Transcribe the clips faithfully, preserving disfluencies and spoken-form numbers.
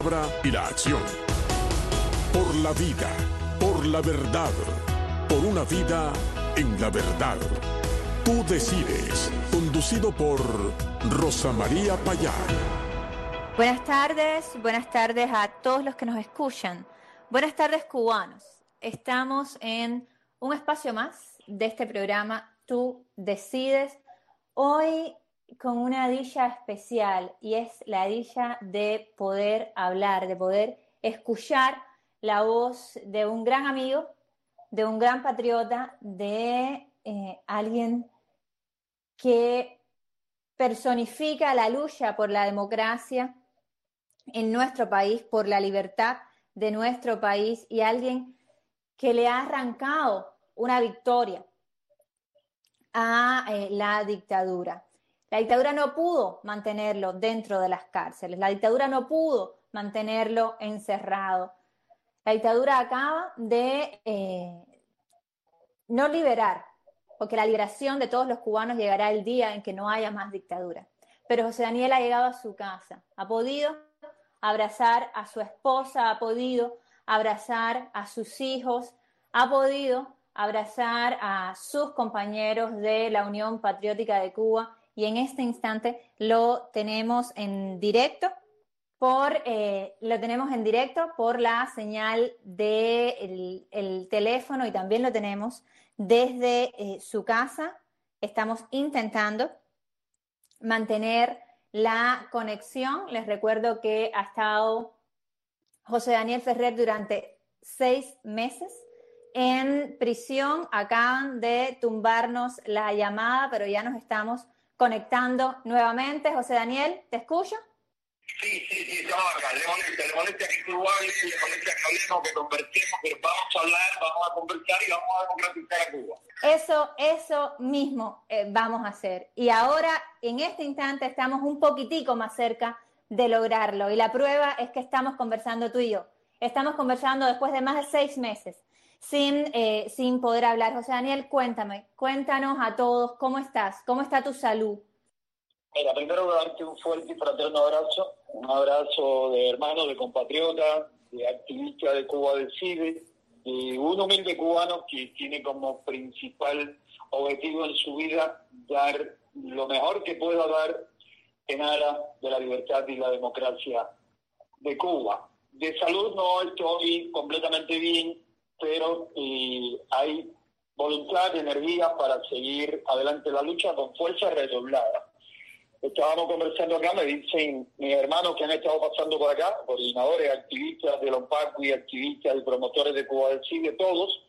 Y la acción. Por la vida, por la verdad, por una vida en la verdad. Tú decides. Conducido por Rosa María Payá. Buenas tardes, buenas tardes a todos los que nos escuchan. Buenas tardes, cubanos. Estamos en un espacio más de este programa, Tú decides. Hoy con una dicha especial, y es la dicha de poder hablar, de poder escuchar la voz de un gran amigo, de un gran patriota, de eh, alguien que personifica la lucha por la democracia en nuestro país, por la libertad de nuestro país, y alguien que le ha arrancado una victoria a eh, la dictadura. La dictadura no pudo mantenerlo dentro de las cárceles, la dictadura no pudo mantenerlo encerrado. La dictadura acaba de eh, no liberar, porque la liberación de todos los cubanos llegará el día en que no haya más dictadura. Pero José Daniel ha llegado a su casa, ha podido abrazar a su esposa, ha podido abrazar a sus hijos, ha podido abrazar a sus compañeros de la Unión Patriótica de Cuba, y en este instante lo tenemos en directo por eh, lo tenemos en directo por la señal del el teléfono, y también lo tenemos desde eh, su casa. Estamos intentando mantener la conexión. Les recuerdo que ha estado José Daniel Ferrer durante seis meses en prisión. Acaban de tumbarnos la llamada, pero ya nos estamos conectando nuevamente. José Daniel, ¿te escucho? Sí, sí, sí, estamos acá. Le molesta, le molesta que tú hables, le molesta que hablemos, que conversemos, pero vamos a hablar, vamos a conversar y vamos a democratizar a Cuba. Eso, eso mismo eh, vamos a hacer. Y ahora, en este instante, estamos un poquitico más cerca de lograrlo. Y la prueba es que estamos conversando tú y yo. Estamos conversando después de más de seis meses sin, eh, sin poder hablar. José Daniel, cuéntame, cuéntanos a todos, ¿cómo estás? ¿Cómo está tu salud? Mira, primero voy a darte un fuerte y fraterno abrazo, un abrazo de hermano, de compatriota, de activista de Cuba Decide, de un humilde cubano que tiene como principal objetivo en su vida dar lo mejor que pueda dar en aras de la libertad y la democracia de Cuba. De salud no estoy completamente bien, pero eh, hay voluntad, energía para seguir adelante la lucha con fuerza redoblada. Estábamos conversando acá, me dicen mis hermanos que han estado pasando por acá, coordinadores, activistas de Lompaqui, activistas y promotores de Cuba Decide, todos,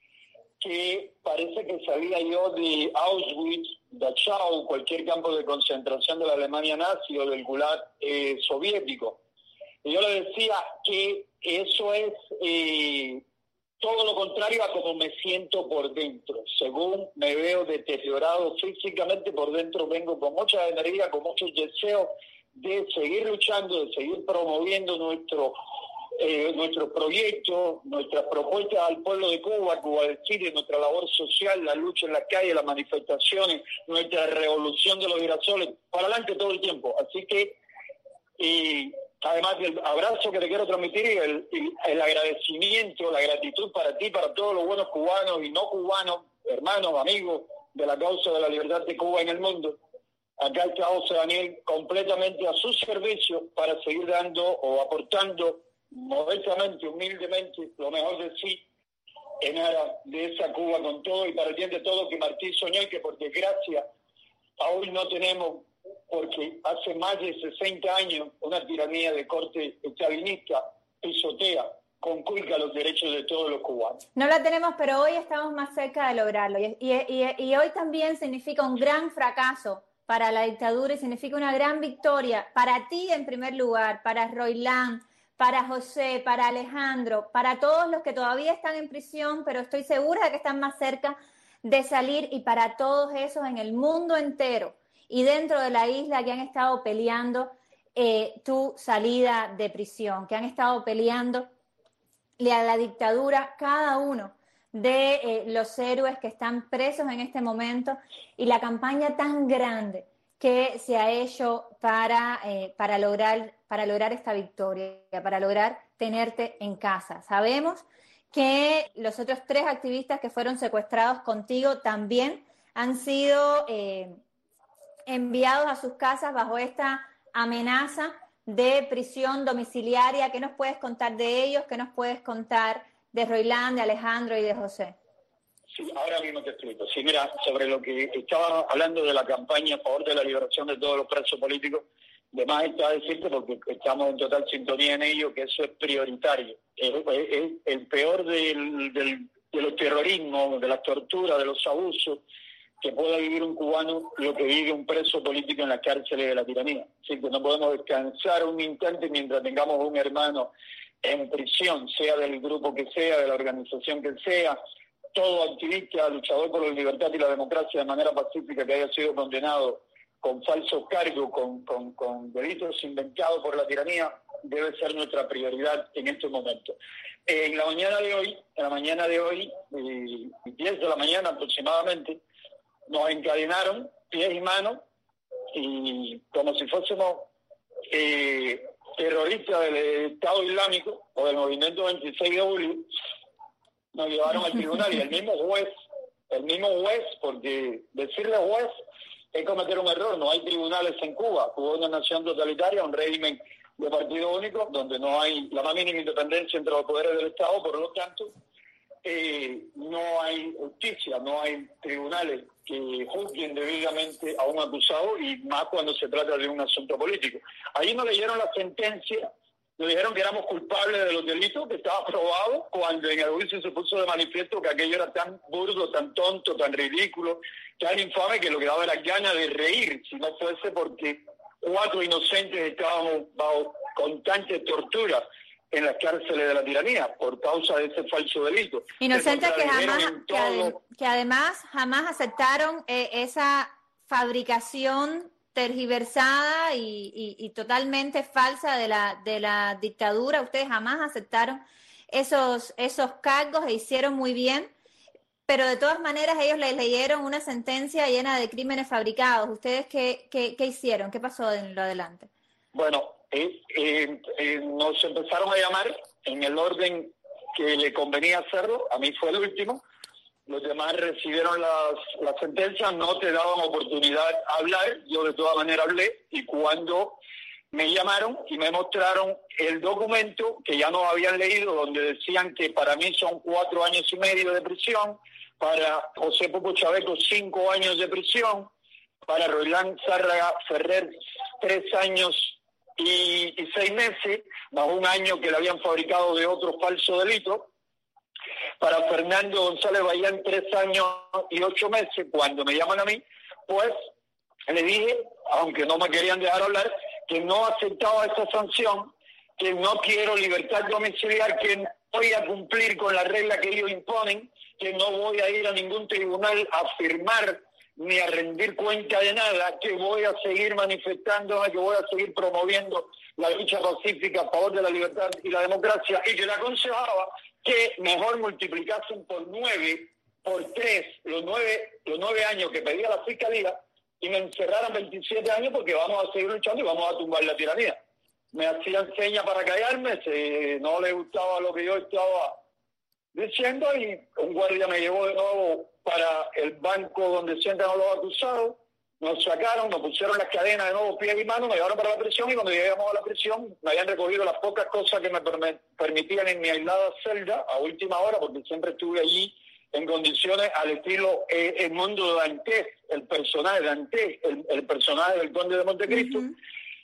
que parece que salía yo de Auschwitz, Dachau, cualquier campo de concentración de la Alemania nazi o del Gulag eh, soviético. Y yo le decía que eso es eh, todo lo contrario a como me siento por dentro. Según me veo deteriorado físicamente, por dentro vengo con mucha energía, con muchos deseos de seguir luchando, de seguir promoviendo nuestro eh, nuestros proyectos, nuestras propuestas al pueblo de Cuba, Cuba Decide, nuestra labor social, la lucha en la calle, las manifestaciones, nuestra revolución de los girasoles, para adelante todo el tiempo. Así que, y además del abrazo que te quiero transmitir y el, y el agradecimiento, la gratitud para ti, para todos los buenos cubanos y no cubanos, hermanos, amigos de la causa de la libertad de Cuba en el mundo. Acá está José Daniel completamente a su servicio para seguir dando o aportando modestamente, humildemente, lo mejor de sí en aras de esa Cuba con todo y para el bien de todo que Martí soñó y que por desgracia aún no tenemos, porque hace más de sesenta años una tiranía de corte estalinista pisotea, conculca los derechos de todos los cubanos. No la tenemos, pero hoy estamos más cerca de lograrlo. Y, y, y, y hoy también significa un gran fracaso para la dictadura y significa una gran victoria para ti en primer lugar, para Roilán, para José, para Alejandro, para todos los que todavía están en prisión, pero estoy segura de que están más cerca de salir, y para todos esos en el mundo entero y dentro de la isla que han estado peleando eh, tu salida de prisión, que han estado peleando a la dictadura, cada uno de eh, los héroes que están presos en este momento, y la campaña tan grande ¿qué se ha hecho para, eh, para, lograr, para lograr esta victoria, para lograr tenerte en casa? Sabemos que los otros tres activistas que fueron secuestrados contigo también han sido eh, enviados a sus casas bajo esta amenaza de prisión domiciliaria. ¿Qué nos puedes contar de ellos? ¿Qué nos puedes contar de Roilán, de Alejandro y de José? Sí, ahora mismo te explico. Sí, mira, sobre lo que estaba hablando de la campaña a favor de la liberación de todos los presos políticos, de más está decirte, porque estamos en total sintonía en ello, que eso es prioritario. Es, es, es el peor del, del, de los terrorismos, de las torturas, de los abusos que pueda vivir un cubano, lo que vive un preso político en las cárceles de la tiranía. Así que no podemos descansar un instante mientras tengamos un hermano en prisión, sea del grupo que sea, de la organización que sea, todo activista, luchador por la libertad y la democracia de manera pacífica que haya sido condenado con falsos cargos, con, con, con delitos inventados por la tiranía, debe ser nuestra prioridad en estos momentos. En la mañana de hoy, en la mañana de hoy, eh, diez de la mañana aproximadamente, nos encadenaron pies y manos y como si fuésemos eh, terroristas del Estado Islámico o del movimiento veintiséis de julio, nos llevaron al tribunal y el mismo juez, el mismo juez, porque decirle juez es cometer un error, no hay tribunales en Cuba. Cuba es una nación totalitaria, un régimen de partido único, donde no hay la más mínima independencia entre los poderes del Estado, por lo tanto, eh, no hay justicia, no hay tribunales que juzguen debidamente a un acusado, y más cuando se trata de un asunto político. Ahí nos leyeron la sentencia, nos dijeron que éramos culpables de los delitos, que estaba probado, cuando en el juicio se puso de manifiesto que aquello era tan burdo, tan tonto, tan ridículo, tan infame, que lo que daba era ganas de reír, si no fuese porque cuatro inocentes estábamos bajo constante tortura en las cárceles de la tiranía por causa de ese falso delito. Inocentes que jamás, que, ade que además jamás aceptaron eh, esa fabricación tergiversada y, y, y totalmente falsa de la de la dictadura. Ustedes jamás aceptaron esos esos cargos e hicieron muy bien, pero de todas maneras ellos les leyeron una sentencia llena de crímenes fabricados. ¿Ustedes qué, qué, qué hicieron? ¿Qué pasó en lo adelante? Bueno, eh, eh, eh, nos empezaron a llamar en el orden que le convenía hacerlo. A mí fue el último. Los demás recibieron las, las sentencias, no te daban oportunidad a hablar. Yo de todas maneras hablé, y cuando me llamaron y me mostraron el documento que ya no habían leído, donde decían que para mí son cuatro años y medio de prisión, para José Popo Chaveco cinco años de prisión, para Roilán Zárraga Ferrer tres años y, y seis meses, más un año que le habían fabricado de otro falso delito, para Fernando González Bayán tres años y ocho meses. Cuando me llaman a mí, pues le dije, aunque no me querían dejar hablar, que no aceptaba esa sanción, que no quiero libertad domiciliar, que no voy a cumplir con la regla que ellos imponen, que no voy a ir a ningún tribunal a firmar ni a rendir cuenta de nada, que voy a seguir manifestándome, que voy a seguir promoviendo la lucha pacífica a favor de la libertad y la democracia, y que le aconsejaba que mejor multiplicasen por nueve, por tres, los nueve, los nueve años que pedía la Fiscalía, y me encerraran veintisiete años, porque vamos a seguir luchando y vamos a tumbar la tiranía. Me hacían señas para callarme, se, no les gustaba lo que yo estaba diciendo, y un guardia me llevó de nuevo para el banco donde sientan a los acusados, nos sacaron, nos pusieron las cadenas de nuevo, pies y manos, me llevaron para la prisión, y cuando llegamos a la prisión me habían recogido las pocas cosas que me permitían en mi aislada celda a última hora, porque siempre estuve allí en condiciones al estilo eh, el mundo de Dantes, el personaje de Dantes, el, el personaje del Conde de Montecristo, uh-huh.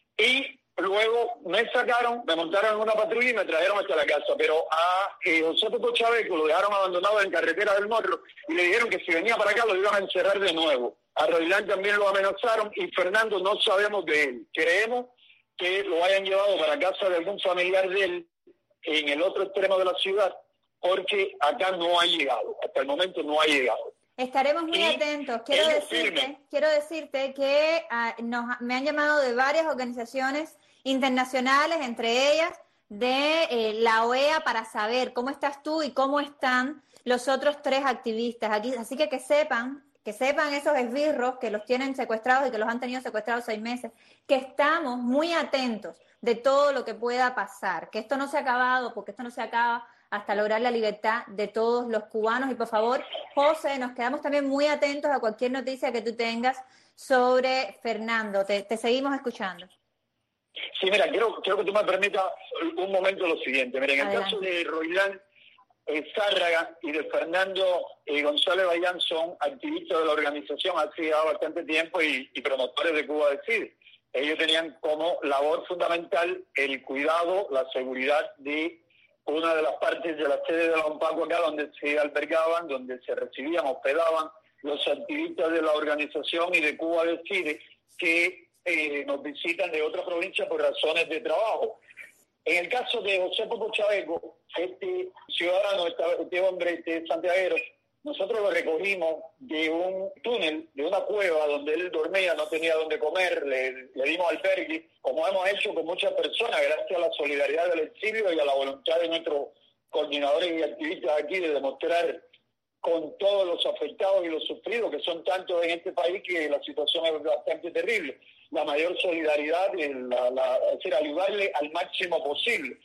Y luego me sacaron, me montaron en una patrulla y me trajeron hasta la casa, pero a eh, José Popo Chaveco lo dejaron abandonado en carretera del Morro y le dijeron que si venía para acá lo iban a encerrar de nuevo. A Roilán también lo amenazaron, y Fernando no sabemos de él. Creemos que lo hayan llevado para casa de algún familiar de él en el otro extremo de la ciudad, porque acá no ha llegado, hasta el momento no ha llegado. Estaremos muy y atentos. Quiero decirte, quiero decirte que uh, nos, me han llamado de varias organizaciones internacionales, entre ellas de eh, la O E A, para saber cómo estás tú y cómo están los otros tres activistas aquí. Así que que sepan que sepan esos esbirros que los tienen secuestrados y que los han tenido secuestrados seis meses, que estamos muy atentos de todo lo que pueda pasar, que esto no se ha acabado, porque esto no se acaba hasta lograr la libertad de todos los cubanos. Y por favor, José, nos quedamos también muy atentos a cualquier noticia que tú tengas sobre Fernando. Te, te seguimos escuchando. Sí, mira, quiero, quiero que tú me permitas un momento lo siguiente. Mira, en el Adelante. Caso de Roilán eh, Zárraga y de Fernando eh, González Bayán son activistas de la organización hace ya bastante tiempo y, y promotores de Cuba Decide. Ellos tenían como labor fundamental el cuidado, la seguridad de una de las partes de la sede de la ONPACO acá, donde se albergaban, donde se recibían, hospedaban los activistas de la organización y de Cuba Decide, que eh, nos visitan de otra provincia por razones de trabajo. En el caso de José Popo Chaveco, este ciudadano, este hombre, este santiaguero, nosotros lo recogimos de un túnel, de una cueva donde él dormía, no tenía dónde comer, le, le dimos albergue, como hemos hecho con muchas personas, gracias a la solidaridad del exilio y a la voluntad de nuestros coordinadores y activistas aquí de demostrar con todos los afectados y los sufridos, que son tantos en este país que la situación es bastante terrible. La mayor solidaridad, la, la, es decir, ayudarle al máximo posible.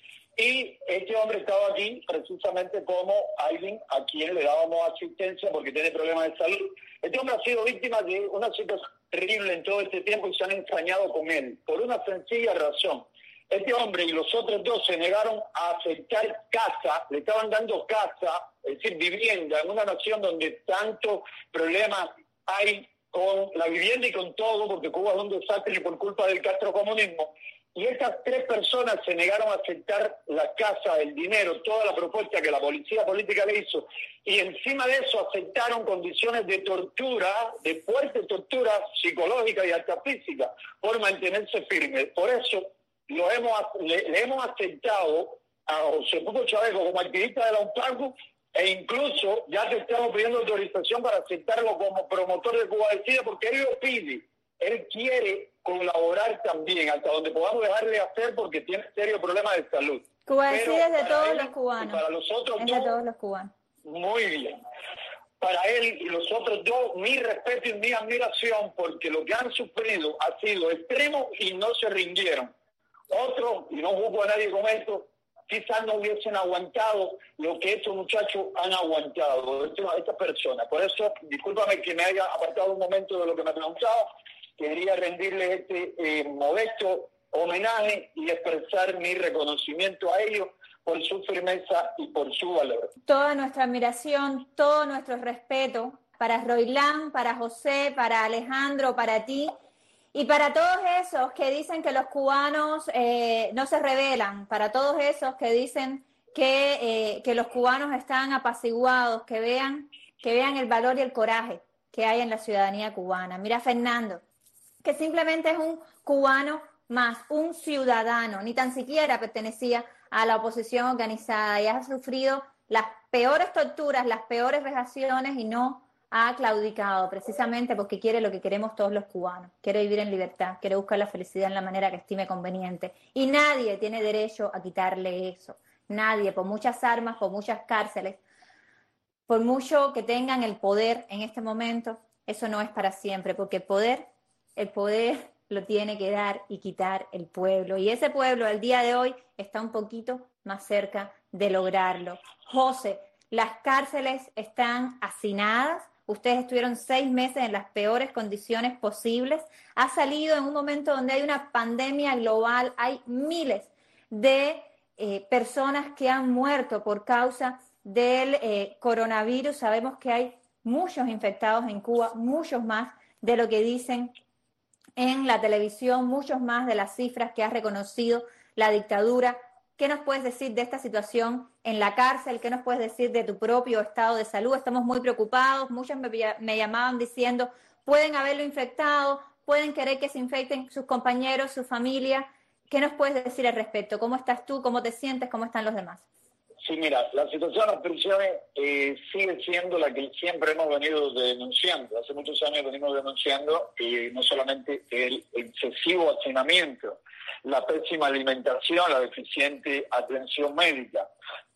Y este hombre estaba aquí precisamente como alguien a quien le dábamos asistencia porque tiene problemas de salud. Este hombre ha sido víctima de una situación terrible en todo este tiempo y se han ensañado con él, por una sencilla razón. Este hombre y los otros dos se negaron a aceptar casa, le estaban dando casa, es decir, vivienda, en una nación donde tantos problemas hay con la vivienda y con todo, porque Cuba es un desastre por culpa del castrocomunismo. Y estas tres personas se negaron a aceptar la casa, el dinero, toda la propuesta que la policía política le hizo. Y encima de eso aceptaron condiciones de tortura, de fuerte tortura psicológica y hasta física, por mantenerse firmes. Por eso lo hemos, le, le hemos aceptado a José Popo Chaveco como activista de la ONPACO e incluso ya te estamos pidiendo autorización para aceptarlo como promotor de Cuba Decide porque él lo pide. Él quiere colaborar también, hasta donde podamos dejarle hacer porque tiene serios problemas de salud. Cuba Decide es de todos los cubanos. Para los otros es dos, de todos los cubanos. Muy bien. Para él y los otros dos, mi respeto y mi admiración, porque lo que han sufrido ha sido extremo y no se rindieron. Otros, y no juzgo a nadie con esto, quizás no hubiesen aguantado lo que estos muchachos han aguantado, estas personas. Por eso, discúlpame que me haya apartado un momento de lo que me preguntaba. Quería rendirles este eh, modesto homenaje y expresar mi reconocimiento a ellos por su firmeza y por su valor. Toda nuestra admiración, todo nuestro respeto para Roilán, para José, para Alejandro, para ti y para todos esos que dicen que los cubanos eh, no se rebelan, para todos esos que dicen que, eh, que los cubanos están apaciguados, que vean, que vean el valor y el coraje que hay en la ciudadanía cubana. Mira, Fernando, que simplemente es un cubano más, un ciudadano, ni tan siquiera pertenecía a la oposición organizada y ha sufrido las peores torturas, las peores vejaciones y no ha claudicado precisamente porque quiere lo que queremos todos los cubanos, quiere vivir en libertad, quiere buscar la felicidad en la manera que estime conveniente y nadie tiene derecho a quitarle eso, nadie, por muchas armas, por muchas cárceles, por mucho que tengan el poder en este momento, eso no es para siempre, porque el poder El poder lo tiene que dar y quitar el pueblo. Y ese pueblo al día de hoy está un poquito más cerca de lograrlo. José, las cárceles están hacinadas. Ustedes estuvieron seis meses en las peores condiciones posibles. Ha salido en un momento donde hay una pandemia global. Hay miles de eh, personas que han muerto por causa del eh, coronavirus. Sabemos que hay muchos infectados en Cuba, muchos más de lo que dicen en la televisión, muchos más de las cifras que ha reconocido la dictadura. ¿Qué nos puedes decir de esta situación en la cárcel? ¿Qué nos puedes decir de tu propio estado de salud? Estamos muy preocupados, muchos me, me llamaban diciendo, pueden haberlo infectado, pueden querer que se infecten sus compañeros, su familia. ¿Qué nos puedes decir al respecto? ¿Cómo estás tú? ¿Cómo te sientes? ¿Cómo están los demás? Sí, mira, la situación de las prisiones eh, sigue siendo la que siempre hemos venido denunciando. Hace muchos años venimos denunciando eh, no solamente el excesivo hacinamiento, la pésima alimentación, la deficiente atención médica,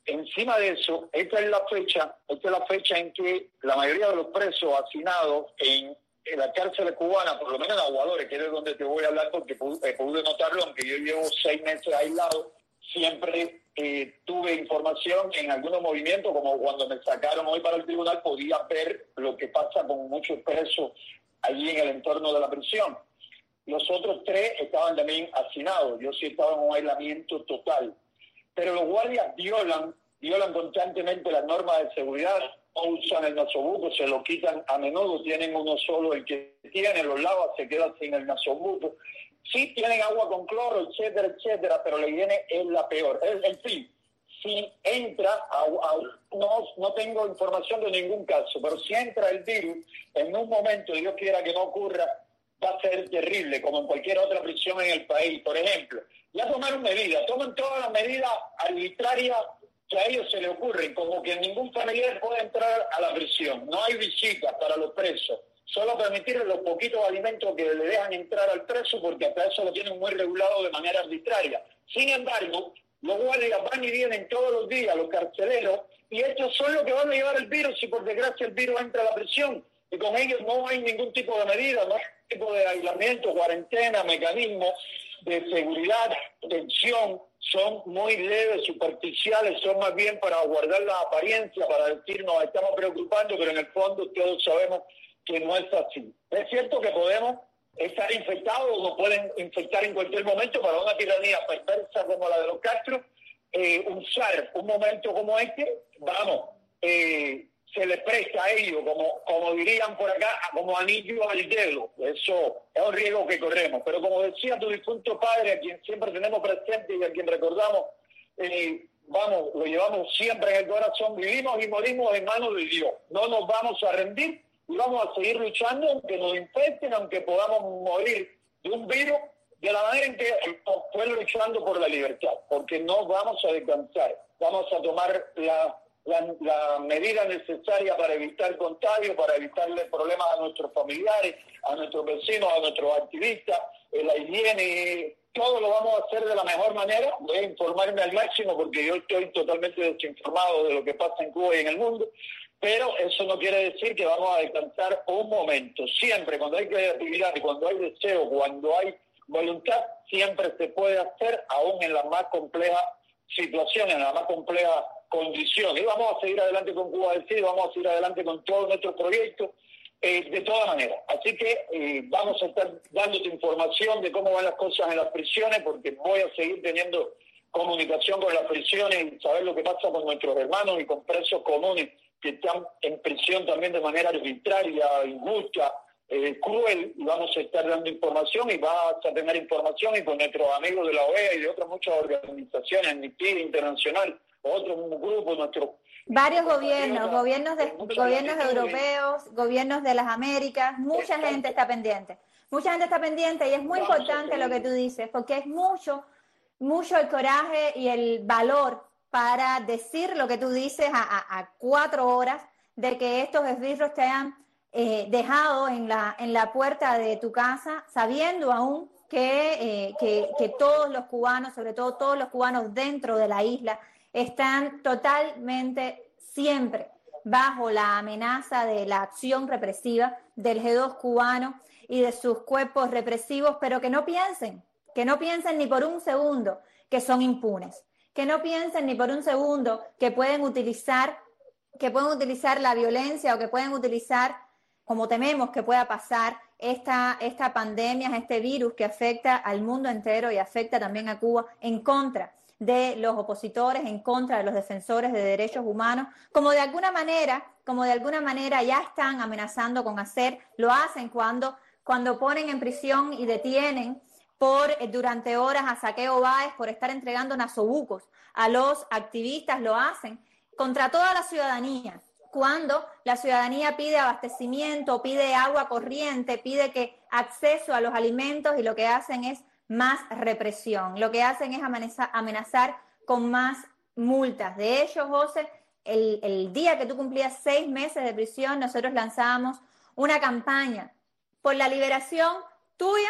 encima de eso, esta es la fecha, esta es la fecha en que la mayoría de los presos hacinados en, en la cárcel cubana, por lo menos en Aguadores, que es de donde te voy a hablar porque pude, pude notarlo, aunque yo llevo seis meses aislado, siempre eh, tuve información en algunos movimientos, como cuando me sacaron hoy para el tribunal, podía ver lo que pasa con muchos presos allí en el entorno de la prisión. Los otros tres estaban también hacinados, yo sí estaba en un aislamiento total. Pero los guardias violan, violan constantemente las normas de seguridad, no usan el nasobuco, se lo quitan a menudo, tienen uno solo el que tiene, los lavas, se quedan sin el nasobuco. Sí tienen agua con cloro, etcétera, etcétera, pero la higiene es la peor. En, en fin, si entra, a, a, no, no tengo información de ningún caso, pero si entra el virus, en un momento, Dios quiera que no ocurra, va a ser terrible, como en cualquier otra prisión en el país. Por ejemplo, ya tomaron medidas, toman todas las medidas arbitrarias que a ellos se les ocurren, como que ningún familiar puede entrar a la prisión, no hay visitas para los presos, solo permitir los poquitos alimentos que le dejan entrar al preso, porque hasta eso lo tienen muy regulado de manera arbitraria. Sin embargo, los guardias van y vienen todos los días, los carceleros, y estos son los que van a llevar el virus, y por desgracia el virus entra a la prisión, y con ellos no hay ningún tipo de medida, no hay ningún tipo de aislamiento, cuarentena, mecanismo de seguridad, tensión, son muy leves, superficiales, son más bien para guardar la apariencia, para decir nos estamos preocupando, pero en el fondo todos sabemos que no es así. Es cierto que podemos estar infectados o nos pueden infectar en cualquier momento, para una tiranía perversa como la de los Castro, eh, usar un momento como este, vamos, eh, se les presta a ellos, como, como dirían por acá, como anillo al dedo. Eso es un riesgo que corremos. Pero como decía tu difunto padre, a quien siempre tenemos presente y a quien recordamos, eh, vamos, lo llevamos siempre en el corazón, vivimos y morimos en manos de Dios. No nos vamos a rendir y vamos a seguir luchando, aunque nos infecten, aunque podamos morir de un virus, de la manera en que fue luchando por la libertad, porque no vamos a descansar. Vamos a tomar la... La, la medida necesaria para evitar contagio, para evitarle problemas a nuestros familiares, a nuestros vecinos, a nuestros activistas, eh, la higiene, todo lo vamos a hacer de la mejor manera. Voy a informarme al máximo porque yo estoy totalmente desinformado de lo que pasa en Cuba y en el mundo, pero eso no quiere decir que vamos a descansar un momento. Siempre, cuando hay creatividad y cuando hay deseo, cuando hay voluntad, siempre se puede hacer, aún en las más complejas situaciones, en las más complejas condiciones. Y vamos a seguir adelante con Cuba Decide, vamos a seguir adelante con todos nuestros proyectos, eh, de todas maneras. Así que eh, vamos a estar dándote información de cómo van las cosas en las prisiones, porque voy a seguir teniendo comunicación con las prisiones y saber lo que pasa con nuestros hermanos y con presos comunes que están en prisión también de manera arbitraria, injusta, eh, cruel, y vamos a estar dando información y vas a tener información y con nuestros amigos de la O E A y de otras muchas organizaciones, Amnistía Internacional, otros grupos, nuestros... Varios gobiernos, gobiernos, de, gobiernos europeos, gobiernos de las Américas, mucha Exacto. gente está pendiente. Mucha gente está pendiente y es muy Vamos importante lo que tú dices, porque es mucho, mucho el coraje y el valor para decir lo que tú dices a, a, a cuatro horas de que estos esbirros te han eh, dejado en la, en la puerta de tu casa, sabiendo aún que, eh, que, que todos los cubanos, sobre todo todos los cubanos dentro de la isla, están totalmente siempre bajo la amenaza de la acción represiva del G dos cubano y de sus cuerpos represivos, pero que no piensen, que no piensen ni por un segundo que son impunes, que no piensen ni por un segundo que pueden utilizar, que pueden utilizar la violencia o que pueden utilizar, como tememos que pueda pasar, esta, esta pandemia, este virus que afecta al mundo entero y afecta también a Cuba, en contra de los opositores, en contra de los defensores de derechos humanos, como de alguna manera, como de alguna manera ya están amenazando con hacer, lo hacen cuando, cuando ponen en prisión y detienen por eh, durante horas a Saqueo Báez por estar entregando nasobucos a los activistas, lo hacen contra toda la ciudadanía. Cuando la ciudadanía pide abastecimiento, pide agua corriente, pide que acceso a los alimentos, y lo que hacen es más represión. Lo que hacen es amenazar, amenazar con más multas. De hecho, José, el, el día que tú cumplías seis meses de prisión, nosotros lanzábamos una campaña por la liberación tuya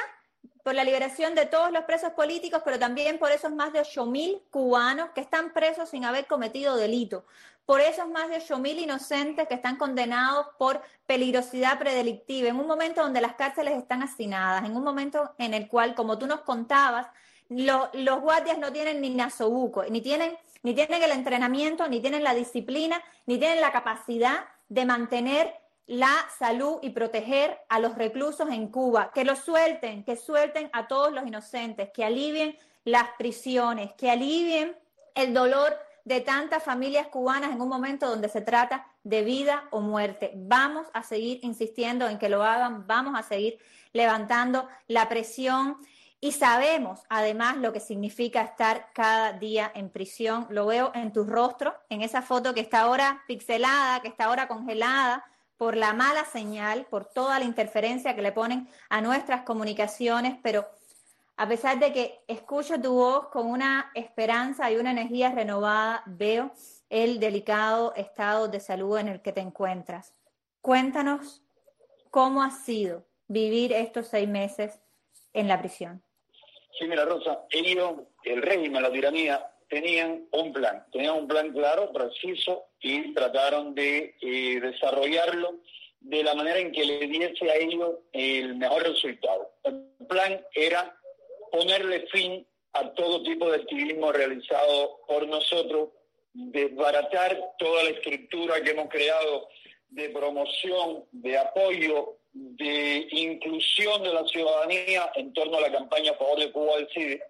por la liberación de todos los presos políticos, pero también por esos más de ocho mil cubanos que están presos sin haber cometido delito, por esos más de ocho mil inocentes que están condenados por peligrosidad predelictiva, en un momento donde las cárceles están hacinadas, en un momento en el cual, como tú nos contabas, lo, los guardias no tienen ni nasobuco, ni tienen, ni tienen el entrenamiento, ni tienen la disciplina, ni tienen la capacidad de mantener la salud y proteger a los reclusos en Cuba, que los suelten, que suelten a todos los inocentes, que alivien las prisiones, que alivien el dolor de tantas familias cubanas en un momento donde se trata de vida o muerte. Vamos a seguir insistiendo en que lo hagan, vamos a seguir levantando la presión y sabemos además lo que significa estar cada día en prisión. Lo veo en tu rostro, en esa foto que está ahora pixelada, que está ahora congelada, por la mala señal, por toda la interferencia que le ponen a nuestras comunicaciones, pero a pesar de que escucho tu voz con una esperanza y una energía renovada, veo el delicado estado de salud en el que te encuentras. Cuéntanos cómo ha sido vivir estos seis meses en la prisión. Sí, mira, Rosa, ellos, el régimen, la tiranía, tenían un plan, tenían un plan claro, preciso, y trataron de eh, desarrollarlo de la manera en que le diese a ellos el mejor resultado. El plan era ponerle fin a todo tipo de activismo realizado por nosotros, desbaratar toda la estructura que hemos creado de promoción, de apoyo, de inclusión de la ciudadanía en torno a la campaña a favor de Cuba Decide,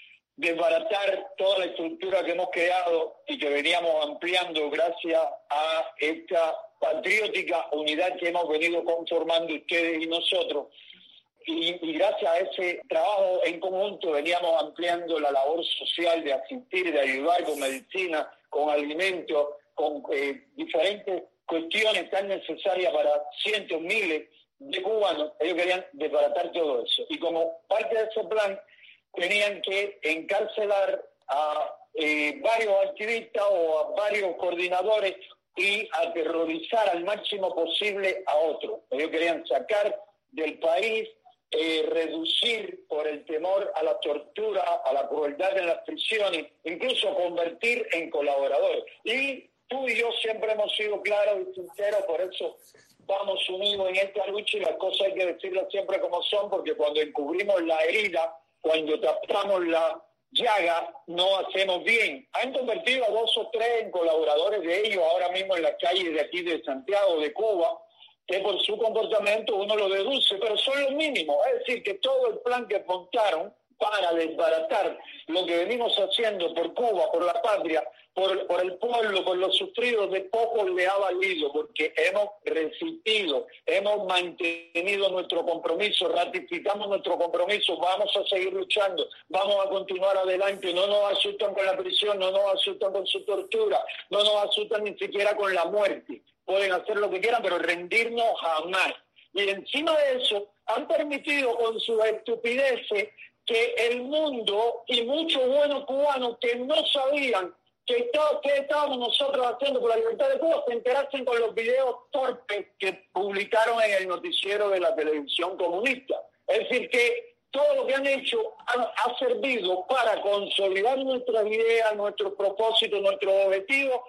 desbaratar toda la estructura que hemos creado y que veníamos ampliando gracias a esta patriótica unidad que hemos venido conformando ustedes y nosotros. Y, y gracias a ese trabajo en conjunto veníamos ampliando la labor social de asistir, de ayudar con medicina, con alimentos, con eh, diferentes cuestiones tan necesarias para cientos, miles de cubanos. Ellos querían desbaratar todo eso. Y como parte de ese plan, tenían que encarcelar a eh, varios activistas o a varios coordinadores y aterrorizar al máximo posible a otros. Ellos querían sacar del país, eh, reducir por el temor a la tortura, a la crueldad en las prisiones, incluso convertir en colaboradores. Y tú y yo siempre hemos sido claros y sinceros, por eso vamos unidos en esta lucha y las cosas hay que decirlas siempre como son, porque cuando encubrimos la herida, cuando tapamos la llaga, no hacemos bien. Han convertido a dos o tres en colaboradores de ellos ahora mismo en las calles de aquí de Santiago, de Cuba, que por su comportamiento uno lo deduce, pero son los mínimos. Es decir, que todo el plan que montaron para desbaratar lo que venimos haciendo por Cuba, por la patria, por, por el pueblo, por los sufridos, de poco le ha valido, porque hemos resistido, hemos mantenido nuestro compromiso, ratificamos nuestro compromiso, vamos a seguir luchando, vamos a continuar adelante, no nos asustan con la prisión, no nos asustan con su tortura, no nos asustan ni siquiera con la muerte. Pueden hacer lo que quieran, pero rendirnos jamás. Y encima de eso, han permitido con sus estupideces que el mundo y muchos buenos cubanos que no sabían que, está, que estábamos nosotros haciendo por la libertad de Cuba se enterasen con los videos torpes que publicaron en el noticiero de la televisión comunista. Es decir, que todo lo que han hecho ha, ha servido para consolidar nuestras ideas, nuestros propósitos, nuestros objetivos,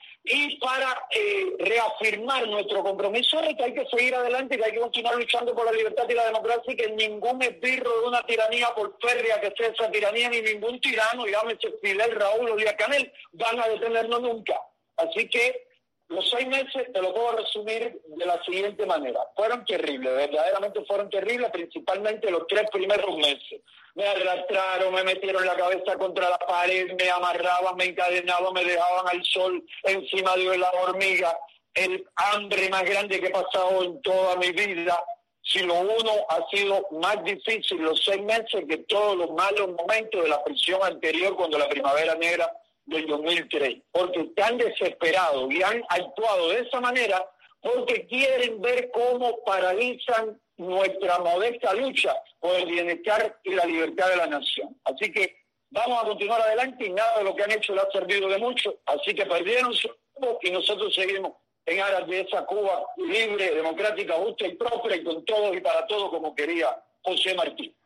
y para eh, reafirmar nuestro compromiso de que hay que seguir adelante, que hay que continuar luchando por la libertad y la democracia, y que ningún esbirro de una tiranía, por férrea que sea esa tiranía, ni ningún tirano, llámese Fidel, Raúl o Díaz Canel, van a detenernos nunca. Así que los seis meses te lo puedo resumir de la siguiente manera. Fueron terribles, verdaderamente fueron terribles, principalmente los tres primeros meses. Me arrastraron, me metieron la cabeza contra la pared, me amarraban, me encadenaban, me dejaban al sol encima de la hormiga. El hambre más grande que he pasado en toda mi vida. Si lo uno ha sido más difícil los seis meses que todos los malos momentos de la prisión anterior, cuando la Primavera Negra del dos mil tres, porque están desesperados y han actuado de esa manera porque quieren ver cómo paralizan nuestra modesta lucha por el bienestar y la libertad de la nación. Así que vamos a continuar adelante y nada de lo que han hecho le ha servido de mucho, así que perdieron su tiempo y nosotros seguimos en aras de esa Cuba libre, democrática, justa y próspera y con todos y para todos como quería José Martí.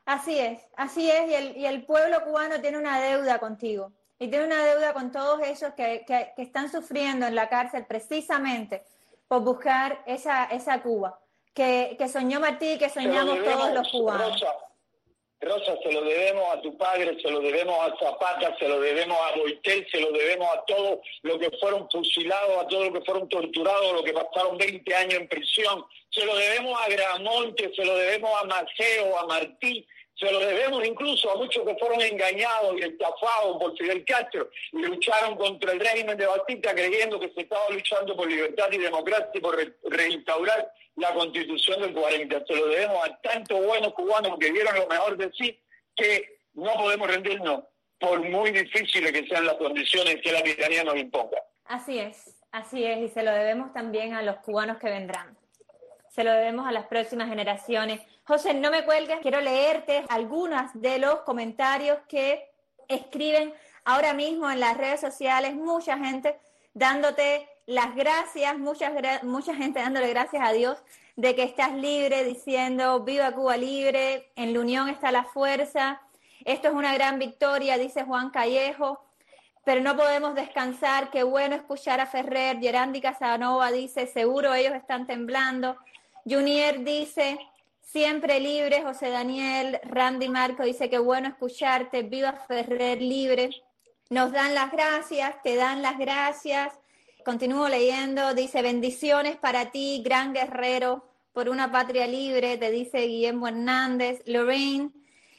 Así es, así es, y el, y el pueblo cubano tiene una deuda contigo, y tiene una deuda con todos esos que, que, que están sufriendo en la cárcel precisamente por buscar esa, esa Cuba, que, que soñó Martí y que soñamos debemos, todos los cubanos. Rosa, Rosa, se lo debemos a tu padre, se lo debemos a Zapata, se lo debemos a Boitel, se lo debemos a todos los que fueron fusilados, a todos los que fueron torturados, los que pasaron veinte años en prisión, se lo debemos a Gramonte, se lo debemos a Maceo, a Martí, se lo debemos incluso a muchos que fueron engañados y estafados por Fidel Castro y lucharon contra el régimen de Batista creyendo que se estaba luchando por libertad y democracia y por re reinstaurar la Constitución del cuarenta. Se lo debemos a tantos buenos cubanos que dieron lo mejor de sí, que no podemos rendirnos por muy difíciles que sean las condiciones que la tiranía nos imponga. Así es, así es, y se lo debemos también a los cubanos que vendrán. Se lo debemos a las próximas generaciones. José, no me cuelgues, quiero leerte algunos de los comentarios que escriben ahora mismo en las redes sociales, mucha gente dándote las gracias, mucha, mucha gente dándole gracias a Dios de que estás libre, diciendo viva Cuba libre, en la unión está la fuerza, esto es una gran victoria, dice Juan Callejo, pero no podemos descansar, qué bueno escuchar a Ferrer. Gerandi Casanova dice, seguro ellos están temblando. Junier dice, siempre libre. José Daniel, Randy Marco dice, qué bueno escucharte, viva Ferrer libre. Nos dan las gracias, te dan las gracias. Continúo leyendo, dice, bendiciones para ti, gran guerrero, por una patria libre, te dice Guillermo Hernández. Lorraine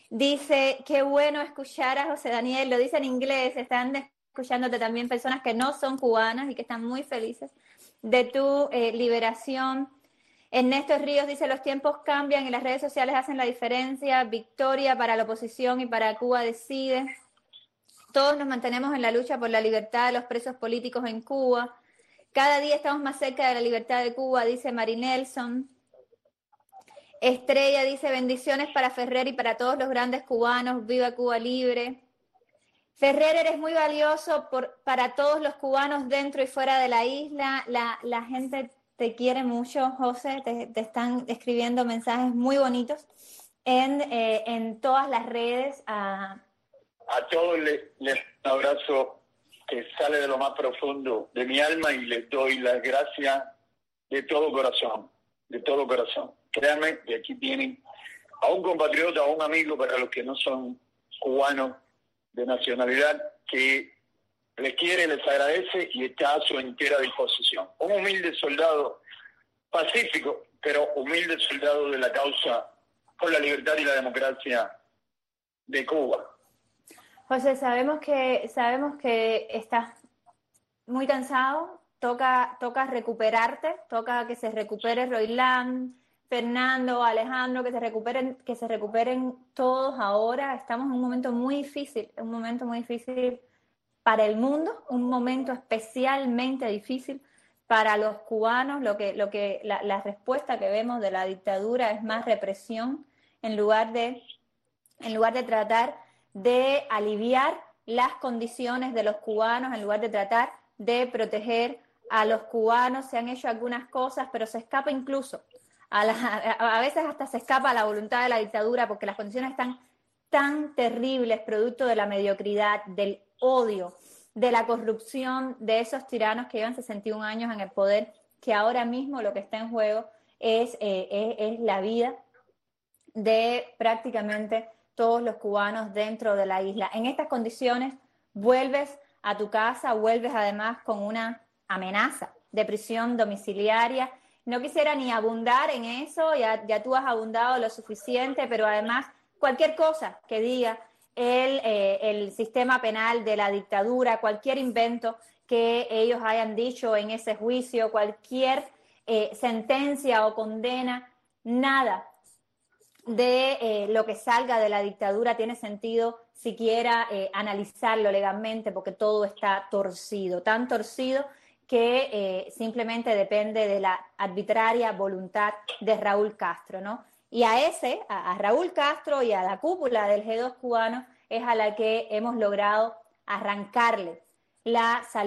dice, qué bueno escuchar a José Daniel, lo dice en inglés, están escuchándote también personas que no son cubanas y que están muy felices de tu eh, liberación. Ernesto Ríos dice, los tiempos cambian y las redes sociales hacen la diferencia, victoria para la oposición y para Cuba decide. Todos nos mantenemos en la lucha por la libertad de los presos políticos en Cuba. Cada día estamos más cerca de la libertad de Cuba, dice Mari Nelson. Estrella dice, bendiciones para Ferrer y para todos los grandes cubanos, viva Cuba libre. Ferrer, eres muy valioso por, para todos los cubanos dentro y fuera de la isla. La, la gente te quiere mucho, José, te, te están escribiendo mensajes muy bonitos en, eh, en todas las redes. A, a todos les, les abrazo que sale de lo más profundo de mi alma y les doy las gracias de todo corazón, de todo corazón. Créanme que aquí tienen a un compatriota, a un amigo para los que no son cubanos de nacionalidad, que les quiere, les agradece y está a su entera disposición. Un humilde soldado pacífico, pero humilde soldado de la causa por la libertad y la democracia de Cuba. José, sabemos que, sabemos que estás muy cansado, toca, toca recuperarte, toca que se recupere Roilán, Fernando, Alejandro, que se recuperen, que se recuperen todos ahora. Estamos en un momento muy difícil, un momento muy difícil para el mundo, un momento especialmente difícil para los cubanos. Lo que, lo que, la, la respuesta que vemos de la dictadura es más represión en lugar de, en lugar de tratar de aliviar las condiciones de los cubanos, en lugar de tratar de proteger a los cubanos. Se han hecho algunas cosas, pero se escapa incluso, a, la, a veces hasta se escapa a la voluntad de la dictadura, porque las condiciones están tan terribles, producto de la mediocridad, del odio, de la corrupción de esos tiranos que llevan sesenta y un años en el poder, que ahora mismo lo que está en juego es, eh, es, es la vida de prácticamente todos los cubanos dentro de la isla. En estas condiciones vuelves a tu casa, vuelves además con una amenaza de prisión domiciliaria. No quisiera ni abundar en eso, ya, ya tú has abundado lo suficiente, pero además cualquier cosa que diga el, eh, el sistema penal de la dictadura, cualquier invento que ellos hayan dicho en ese juicio, cualquier eh, sentencia o condena, nada de eh, lo que salga de la dictadura tiene sentido siquiera eh, analizarlo legalmente, porque todo está torcido, tan torcido que eh, simplemente depende de la arbitraria voluntad de Raúl Castro, ¿no? Y a ese, a, a Raúl Castro y a la cúpula del G dos cubano es a la que hemos logrado arrancarle la salud